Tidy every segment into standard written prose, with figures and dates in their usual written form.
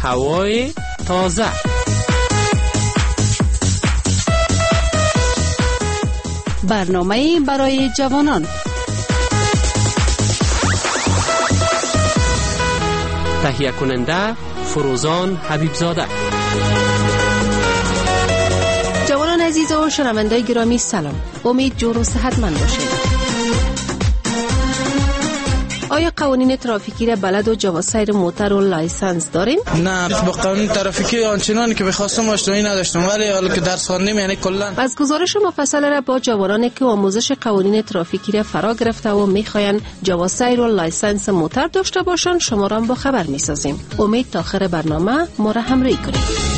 هوای تازه. برنامه برای جوانان. تهیه کننده فروزان حبیبزاده. جوانان عزیز و شنوندگان گرامی سلام. امید جور و صحتمند باشید. آیا قوانین ترافیکی را بلد و جواز موتر و لایسنس دارین؟ نه، با قانون ترافیکی آنچنانی که بخواستم آشنایی نداشتم، ولی حالا که درس خواندیم یعنی کلا. از گزارش مفصل را با جوانانی که آموزش قوانین ترافیکی را فرا گرفته و میخواین جواز سیر و لایسنس موتر داشته باشند شما را با خبر میسازیم. امید تا آخر برنامه ما را همراهی کنید.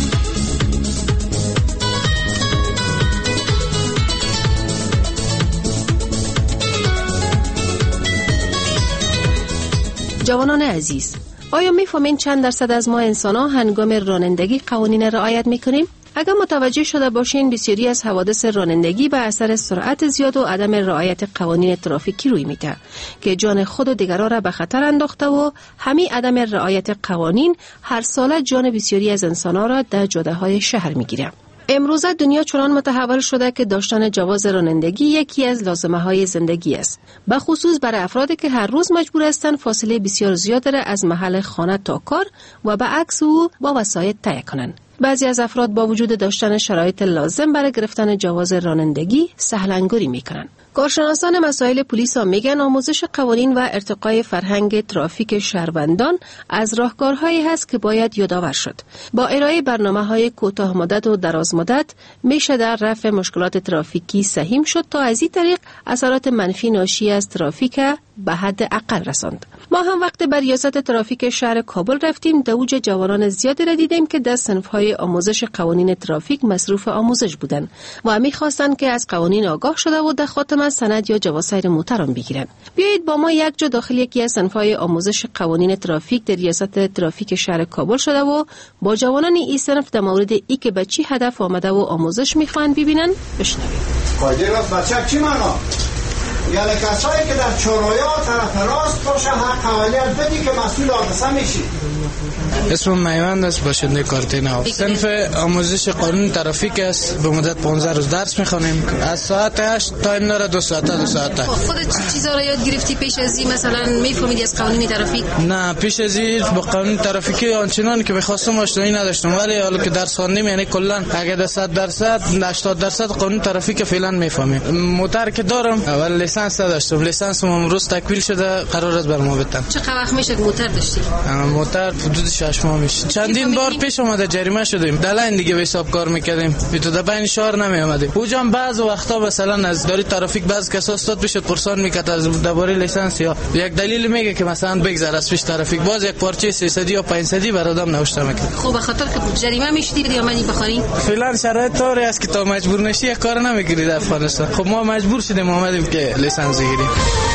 جوانان عزیز، آیا میفهمین چند درصد از ما انسان‌ها هنگام رانندگی قوانین رعایت میکنیم؟ اگر متوجه شده باشین بسیاری از حوادث رانندگی به اثر سرعت زیاد و عدم رعایت قوانین ترافیکی روی میده که جان خود و دیگران را به خطر انداخته و همین عدم رعایت قوانین هر ساله جان بسیاری از انسان‌ها را در جاده‌های شهر میگیره. امروزه دنیا چنان متحول شده که داشتن جواز رانندگی یکی از لازمه‌های زندگی است. به خصوص برای افرادی که هر روز مجبور هستند فاصله بسیار زیاد را از محل خانه تا کار و به عکس او با وسایط طی کنند. بعضی از افراد با وجود داشتن شرایط لازم برای گرفتن جواز رانندگی سهل‌انگاری می‌کنند. کارشناسان مسائل پلیس ها میگن آموزش قوانین و ارتقای فرهنگ ترافیک شهروندان از راهکارهایی هست که باید یادآور شد. با ارائه برنامه‌های کوتاه مدت و دراز مدت میشه در رفع مشکلات ترافیکی سهیم شد تا از این طریق اثرات منفی ناشی از ترافیک به حد اقل رساند. ما هم وقت بر ریاست ترافیک شهر کابل رفتیم، در اوج جوانان زیادی را دیدیم که در صنف‌های آموزش قوانین ترافیک مصروف آموزش بودند و می‌خواستند که از قوانین آگاه شده و در خاتمه سند یا جواز سیر موتر بگیرند. بیایید با ما یک جا داخل یکی از صنف‌های آموزش قوانین ترافیک در ریاست ترافیک شهر کابل شده و با جوانان این صنف در مورد ای که به چی هدف آمده و آموزش می‌خواهند ببینن بشنوید. قاعده راست بچه چی معنا؟ یعنی کسایی که در چهارراه طرف راست باشه حق حوالیت بدی که مسئول حادثه میشی. اسمم میوند است، باشنده کارتینا. صنف آموزش قانون ترافیک است. به مدت 15 روز درس میخوانیم. از ساعت 8 تایم داره 2 ساعت. خودت چه چیزا رو یاد گرفتی پیش از این؟ مثلا میفهمیدی از قوانین ترافیک؟ نه، پیش از این با قانون ترافیکی آنچنانی که بخواستم آشنایی نداشتم، ولی حالا که درس خواندیم یعنی کلا اگه 100% 80% قانون ترافیک فعلا میفهمیم. موتر که دارم اول لیسانس داشتم، لیسانسم امروز تکمیل شده، قرار است برام بدن. چه وقت میشه موتر داشتی؟ موتر حدود 6 ماه میشه. چندین بار پیش اومده جریمه شدیم. دلاین دیگه به حساب کار میکردیم. تو در بین شهر نمی اومدیم. اوجام بعض وقتا مثلا از داری ترافیک بعض کسا استاد بشه پرسان میکرد از درباره لیسانس یا یک دلیل میگه که مثلا بگذر از پیش ترافیک، باز یک پارچه 300 یا 500 بر آدم نوشته میکنه. خب به خاطر که جریمه میشدی یا منی بخاری؟ فعلا شرایط طوری است که تا مجبور نشی یک کار نمیگیری در افغانستان. خب ما مجبور شدیم اومدیم که لیسانس بگیریم.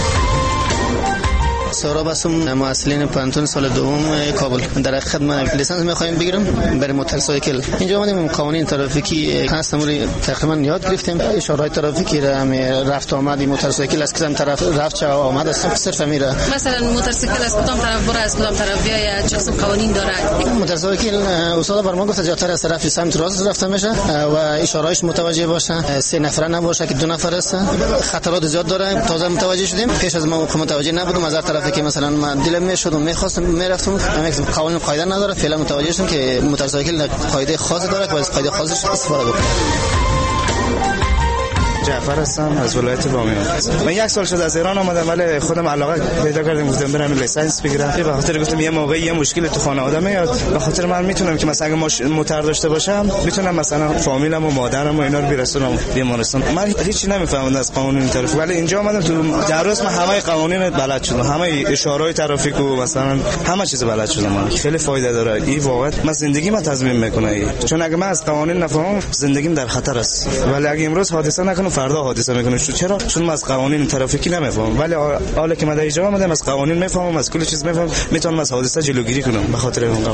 سهراب هستم، معلم پانتون سال دوم کابل. در خدمت لیسانس می‌خوایم بگیرم برای موتورسایکل. اینجا اومدیم قوانین ترافیکی هستم رو تقریبا یاد گرفتیم. اشارات ترافیکی را رفت آمد موتورسایکل از کدام طرف رفت چه آمد است صرف میره. مثلا موتورسایکل از کدام طرف بره از کدام طرف بیاید چه قسم قوانین داره؟ موتورسایکل استاد بر ما گفت جاتر از طرف سمت راست رفته میشه و اشارهاش متوجه باشه، 3 نفره نباشه که 2 نفر است. خطرات زیاد داره. تازه متوجه شدیم. پیش از ما متوجه نبودم از طرف که مثلا من دلم میشد و میخواستم میرفتم، قوانین قاعده نداره. فعلا متوجه شدم که موتورسایکل قاعده خاصی داره که از قاعده خاصش استفاده بکنم. جعفر هستم از ولایت بامیان. من 1 سال شد از ایران آمدم ولی خودم علاقه پیدا کردم گفتم برم لیسانس بگیرم. به خاطر گفتم یه موقعی یه مشکل تو خانواده میاد، به خاطر من میتونم که مثلا اگه موتر داشته باشم میتونم مثلا فامیلم و مادرم و اینا رو برسونم بیمارستان. من هیچی نمیفهمم از قانون ترافیک ولی اینجا اومدم تو درس من همه قوانین بلد شدم، همه اشارات ترافیک و مثلا همه چیز بلد شدم. من خیلی فایده داره این واقعا. من زندگی من تضمین میکنه چون اگه من از قوانین نفهمم زندگیم در خطر است. ولی اگه امروز حادثه نکنم فردا حادثه میکنه. چرا؟ چون من از قوانین ترافیکی نمیفهمم ولی حالا که من در اینجا اومدم از قوانین میفهمم، از کلی چیز میفهمم، میتونم از حادثه جلوگیری کنم به خاطر اون قوانین.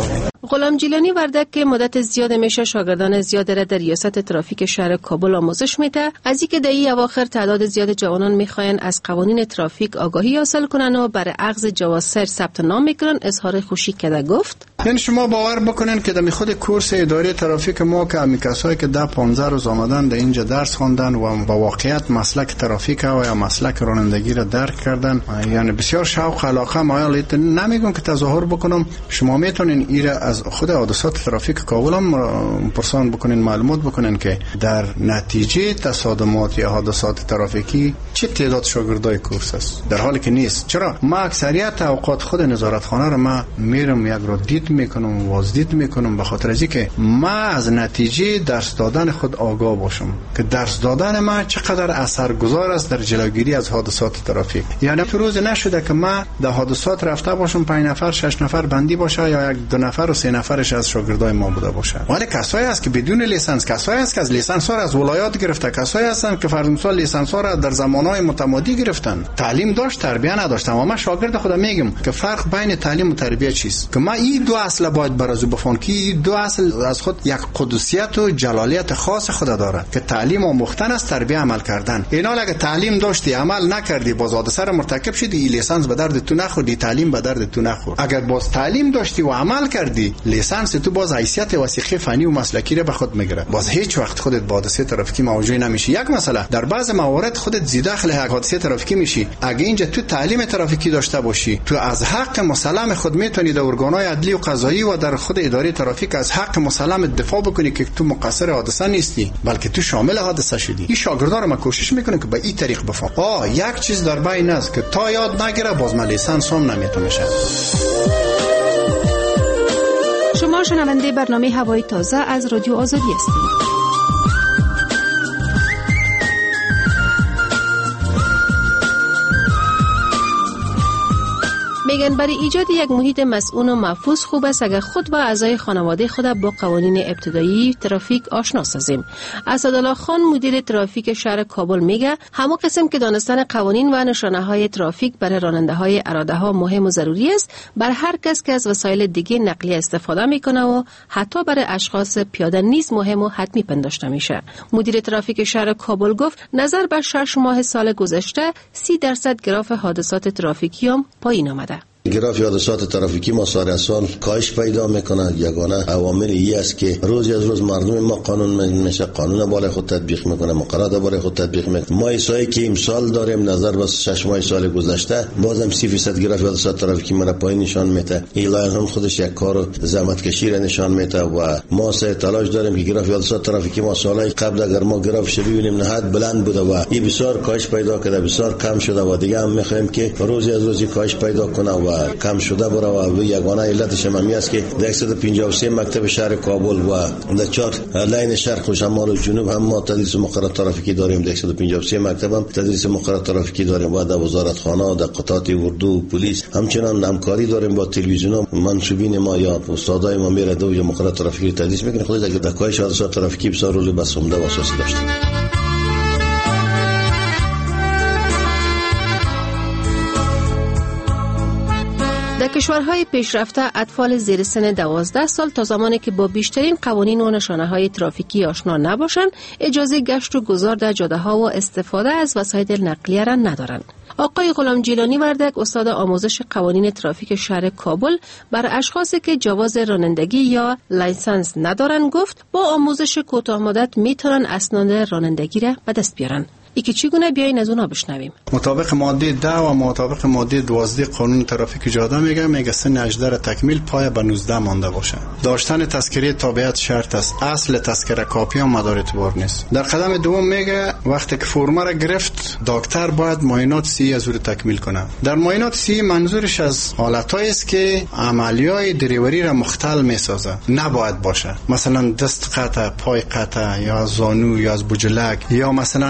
غلام جیلانی وردک که مدت زیاد میشه شاگردان زیاد را در ریاست ترافیک شهر کابل آموزش میده، از اینکه در این اواخر تعداد زیاد جوانان میخواین از قوانین ترافیک آگاهی حاصل کنن و برای اخذ جواز سیر ثبت نام میکنن، اظهار خوشی کرده گفت: یعنی شما باور بکنین که در خود کورس اداره ترافیک ما که امی کسایی که 10-15 روز آمدن در اینجا درس خواندن و با واقعیت مسلک ترافیک و یا مسلک رانندگی را درک کردن، یعنی بسیار شوق علاقه مایل. نمیگم که تظاهر بکنم، شما میتونین ایره از خود حادثات ترافیک کابل هم پرسان بکنین، معلومات بکنین که در نتیجه تصادمات یا حادثات ترافیکی چه تعداد شاگردای کورس است، در حالی که نیست. چرا؟ ما اکثریت اوقات خود نظارتخانه را ما میرم یک رو دید میکنم، وازدید میکنم، به خاطر از اینکه ما از نتیجه درس دادن خود آگاه باشم که درس دادن ما چقدر اثرگذار است در جلوگیری از حادثات ترافیک. یعنی تو روز نشده که ما در حادثات رفته باشم 5 نفر 6 نفر بندی باشه یا 1-2 نفر و 3 نفرش از شاگردای ما بوده باشه. ولی کسایی است که بدون لیسانس، کسایی است که از لیسانس ها از ولایات گرفته، کسایی هستند که فرض مثال لیسانس ها را در زمانهای متمادی گرفتن، تعلیم داشت تربیه نداشتن. و ما شاگرد خودم میگم که فرق بین تعلیم و تربیت چیست، که ما این دو اصل باید برازو بفهمیم که این دو اصل از خود یک قدسیت و جلالیت خاص خود دارد، که تعلیم آموختن است، تربیت عمل کردن. اینا اگه تعلیم داشتی عمل نکردی باز حادثه را مرتکب شدی، این لیسانس به درد تو نخوردی، تعلیم به درد تو نخورد. اگر باز تعلیم داشتی و عمل کردی، لیسانس تو باز حیثیت وثیقه فنی و مسلکی را به خود میگیره، باز هیچ وقت خودت با حادثه ترافیکی مواجه نمیشی. یک مثلا در بعض موارد خودت زیاده داخل یک حادثه ترافیکی میشی، اگه اینجا تو تعلیم ترافیکی داشته باشی، تو از حق مسلم خود میتونی در ارگان‌های عدلی و قضایی و در خود اداره ترافیک از حق مسلم دفاع بکنی که تو مقصر حادثه نیستی بلکه تو شامل حادثه شدی. این شاگردا رو ما کوشش میکنیم که به این طریق بفهم. یک چیز در بین است که تا یاد نگیره باز من لیسانس هم نمیتونه شه. شما شنونده برنامه هوای تازه از رادیو آزادی هستید. میگن برای ایجاد یک محیط مسئول و محفوظ خوب است اگر خود و اعضای خانواده خود با قوانین ابتدایی ترافیک آشنا سازیم. اسدالله خان مدیر ترافیک شهر کابل میگه همون قسم که دانستن قوانین و نشانه‌های ترافیک برای راننده‌های اراده‌ها مهم و ضروری است، بر هر کس که از وسایل دیگه نقلیه استفاده میکنه و حتی برای اشخاص پیاده نیز مهم و حتمی پنداشته میشه. مدیر ترافیک شهر کابل گفت نظر به 6 ماه سال گذشته 30% گراف حادثات ترافیکی هم پایین آمده. گراف حادثات ترافیکی ما سال از سال کاهش پیدا میکنه. یگانه عوامل ای است که روز از روز مردم ما قانون میشه، قانون بالای خود تطبیق میکنه، مقررات بالای خود تطبیق میکنه. ما ایسایی که امسال داریم نظر به 6 ماه سال گذشته بازم 30% گراف حادثات ترافیکی ما را پایین نشان میده. ایلان هم خودش یک کار و زحمت کشی را نشان میده و ما سه تلاش داریم که گراف حادثات ترافیکی ما سالهای قبل اگر ما گرافش ببینیم نهایت بلند بوده و این بسیار کاهش پیدا کرده، بسیار کم شده و دیگه هم میخوایم که روز از روز کاهش پیدا کنه و کم شده برای و یگانه علتش هم است که 153 مکتب شهر کابل و در 4 لاین شرق و شمال و جنوب هم ما تدریس مقررات ترافیکی داریم. 153 مکتب هم تدریس مقررات ترافیکی داریم و در وزارتخانه، در قطعات اردو و پلیس همچنان همکاری داریم با تلویزیون. منصوبین ما یا استادای ما میره دو یا مقررات ترافیکی تدریس میکنه. خود در کاهش حادثات ترافیکی بسیار رول بسنده و اساسی داشته. در کشورهای پیشرفته اطفال زیر سن 12 سال تا زمانی که با بیشترین قوانین و نشانه‌های ترافیکی آشنا نباشند اجازه گشت و گذار در جاده‌ها و استفاده از وسایل نقلیه را ندارند. آقای غلام جیلانی وردک استاد آموزش قوانین ترافیک شهر کابل برای اشخاصی که جواز رانندگی یا لایسنس ندارند گفت با آموزش کوتاه مدت میتونن اسناد رانندگی را به دست بیارن. یکی چگونه بیاین از اونا بشنویم. مطابق ماده 10 و مطابق ماده 12 قانون ترافیک جاده میگه سن 18 را تکمیل پای به 19 مانده باشه. داشتن تذکره تابعیت شرط است. اصل تذکره کاپی هم مدار اعتبار نیست. در قدم دوم میگه وقتی که فرم را گرفت دکتر باید معاینات سی از او تکمیل کنه. در معاینات سی منظورش از حالتایی است که عملیات دریوری را مختل میسازه. نباید باشه. مثلا دست قطع، پای قطع یا زانو یا از بجلک یا مثلا کوری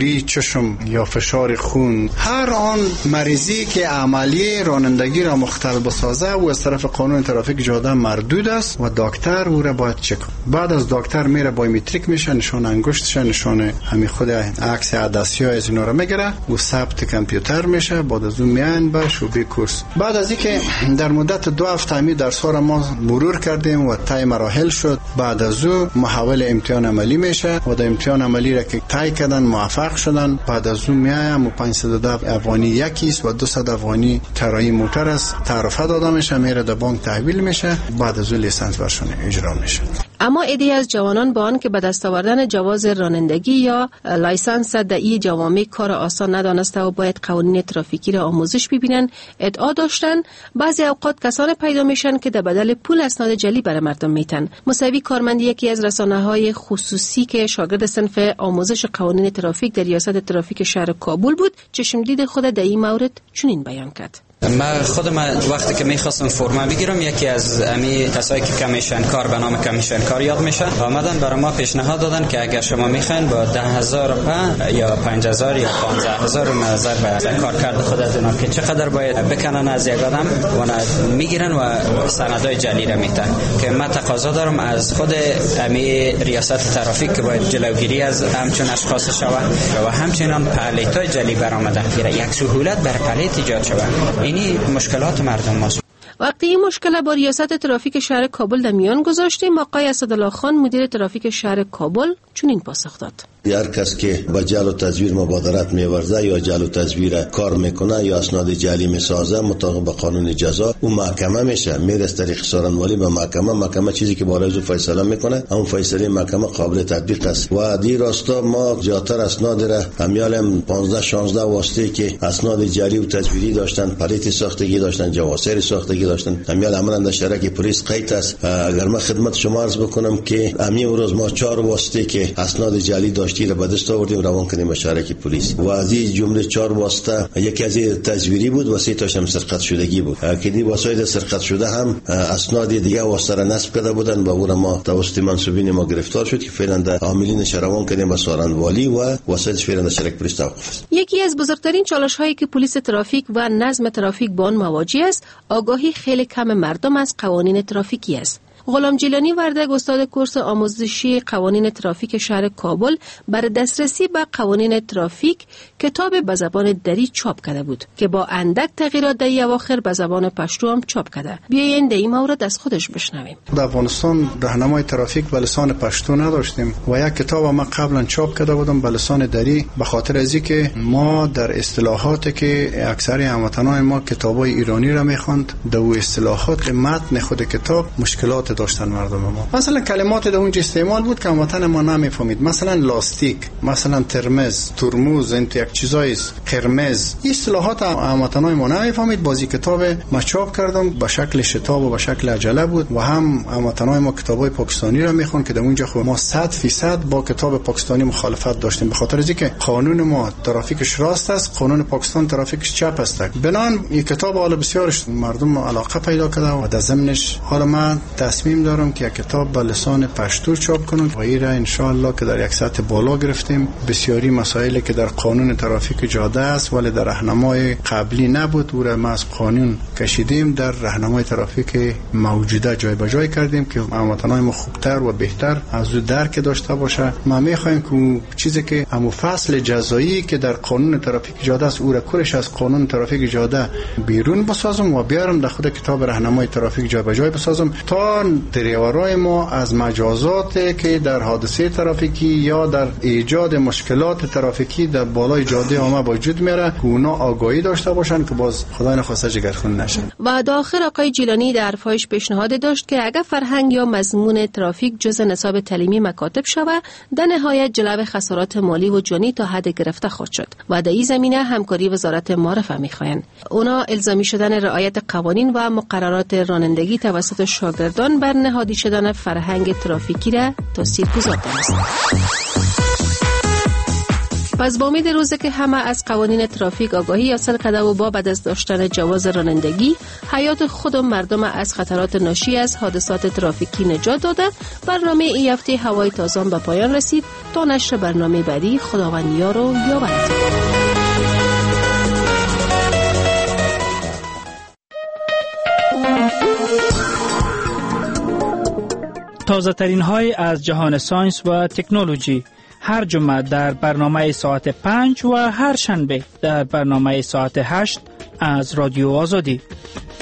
کوری چشم یا فشار خون، هر آن مریضی که عملی رانندگی را مختل بسازه و از طرف قانون ترافیک جاده مردود است و دکتر او را باید چک کنه. بعد از دکتر میره بایومتریک میشه، نشان انگشتش، نشان همین خود عکس عدسی از اینا رو میگیره و ثبت کامپیوتر میشه. بعد از اون میان به شعبه کورس. بعد از اینکه در مدت 2 هفته می درس‌ها را ما مرور کردیم و طی مراحل شد، بعد از او محول امتحان عملی میشه و در امتحان عملی را که طی کردن موفق شدن، بعد از اون میایم و 510 افغانی یکیست و 200 افغانی کرایه موتر است تعرفه داده میشه، میره در بانک تحویل میشه، بعد از اون لیسانس برشون اجرا میشه. اما عده‌ای از جوانان با آن که به دست آوردن جواز رانندگی یا لایسنس در این جوامع کار آسان ندانسته و باید قوانین ترافیکی را آموزش ببینن، ادعا داشتن بعضی اوقات کسان پیدا میشن که در بدل پول اسناد جعلی برای مردم میتن. موسوی کارمند یکی از رسانه‌های خصوصی که شاگرد صنف آموزش قوانین ترافیک در ریاست ترافیک شهر کابل بود، چشمدید خود در این مورد چنین بیان کرد. خودم وقتی که میخواستم فرما بگیرم، یکی از امی کسایی که کمیشن کار به نام کمیشن کار یاد میشه آمدن برای ما پیشنهاد دادن که اگر شما میخواین با 10,000 یا 5,000 یا 15,000 نظر به کارکرد خود از اینا که چقدر باید بکنن از یک آدم و میگیرن و سندای جعلی را میتن که من تقاضا دارم از خود امی ریاست ترافیک که باید جلوگیری از همچون اشخاص شود و همچنین پلیتای جعلی برآمده یک سهولت بر پلیت ایجاد شود. اینی مشکلات مردم ماست. وقتی این مشکل با ریاست ترافیک شهر کابل در میان گذاشتیم، آقای اسدالله خان مدیر ترافیک شهر کابل چنین پاسخ داد: هر کس که با جعل و تزویر مبادرت می‌ورزه یا جعل و تزویر کار میکنه یا اسناد جعلی میسازه، مطابق با قانون جزا او محکمه میشه، میره از طریق سارنوالی به محکمه چیزی که بالای از فیصله میکنه، اون فیصله محکمه قابل تطبیق است. و دی راستا ما زیاتر اسناد را همیالم 15-16 واسطه که اسناد جعلی و تزویری داشتن، پلیت ساختگی داشتن، جواسر ساختگی داشتن، همیال عملاً در شرکت پلیس قید است. اگر من خدمت شما عرض بکنم که همین روز ما 4 واسطه که اسناد جعلی داشتیم را به دست آوردیم روان کردیم به شرکت پلیس و از این جمله 4 واسطه یکی از تزویری بود و 3 تاش هم سرقت شدگی بود که دی واسطه سرقت شده هم اسناد دیگه واسطه را نصب کرده بودن و او را ما توسط منصوبین ما گرفتار شد که فعلا در عاملینش روان کردیم به سارنوالی و واسطه فعلا در شرکت پلیس توقف است. یکی از بزرگترین چالش هایی که پلیس ترافیک و نظم ترافیک با آن مواجه است، آگاهی خیلی کم مردم از قوانین ترافیکی است. غلام جیلانی وردگ، استاد کورس آموزشی قوانین ترافیک شهر کابل، برای دسترسی به قوانین ترافیک کتاب به زبان دری چاپ کرده بود که با اندک تغییرات در اواخر به زبان پشتو هم چاپ کرده. بیایید در این مورد از خودش بشنویم. در افغانستان راهنمای ترافیک به لسان پشتو نداشتیم و یک کتاب ما قبلا چاپ کرده بودم به لسان دری، به خاطر از اینکه ما در اصطلاحاتی که اکثر هموطنان ما کتابای ایرانی را میخواند، در اصطلاحات متن خود کتاب مشکلات داشتن مردم ما. مثلا کلمات در اونجا استعمال بود که هموطن ما نمیفهمید، مثلا لاستیک، مثلا ترمز، ترمز، این یک چیزای قرمز، این اصطلاحات هموطنان ما نمیفهمید. بازی کتاب ما چاپ کردم به شکل شتاب و به شکل عجله بود و هم هموطنان ما کتابای پاکستانی را میخوان که در اونجا خود ما 100% با کتاب پاکستانی مخالفت داشتیم، به خاطر اینکه قانون ما ترافیکش راست است، قانون پاکستان ترافیکش چپ است. بنان این کتاب حالا بسیارش مردم علاقه پیدا کرده و در ضمنش حالا من تصمیم دارم که کتاب به لسان پشتو چاپ کنم و این را ان شاء الله که در یک سطح بالا گرفتیم. بسیاری مسائلی که در قانون ترافیک جاده است ولی در راهنمای قبلی نبود، او را ما از قانون کشیدیم در راهنمای ترافیک موجوده جای به جای کردیم که هموطنان ما خوبتر و بهتر از او درک داشته باشه. ما میخوایم که چیزی که همو فصل جزایی که در قانون ترافیک جاده است او را کورش از قانون ترافیک جاده بیرون بسازم و بیارم در خود کتاب راهنمای ترافیک جای به جای بسازم تا دریورای ما از مجازات که در حادثه ترافیکی یا در ایجاد مشکلات ترافیکی در بالای جاده ما وجود میاره که اونا آگاهی داشته باشن که باز خدای نخواسته جگرخون نشن. و داخل آقای جیلانی در حرفایش پیشنهاد داشت که اگر فرهنگ یا مضمون ترافیک جزء نصاب تعلیمی مکاتب شود، در نهایت جلب خسارات مالی و جانی تا حد گرفته خواهد شد و در این زمینه همکاری وزارت معارفه میخواهند. اونا الزامی شدن رعایت قوانین و مقررات رانندگی توسط شاگردان بر نهادی شدن فرهنگ ترافیکی را تاثیرگذار دانستند. پس با امید روزی که همه از قوانین ترافیک آگاهی حاصل کرده و با بعد از داشتن جواز رانندگی حیات خود و مردم از خطرات ناشی از حادثات ترافیکی نجات داده، برنامه این هفته هوای تازه به پایان رسید. تا نشر برنامه بعدی، خداوند یار و یاورتان. تازه ترین های از جهان ساینس و تکنولوژی هر جمعه در برنامه ساعت 5 و هر شنبه در برنامه ساعت 8 از رادیو آزادی.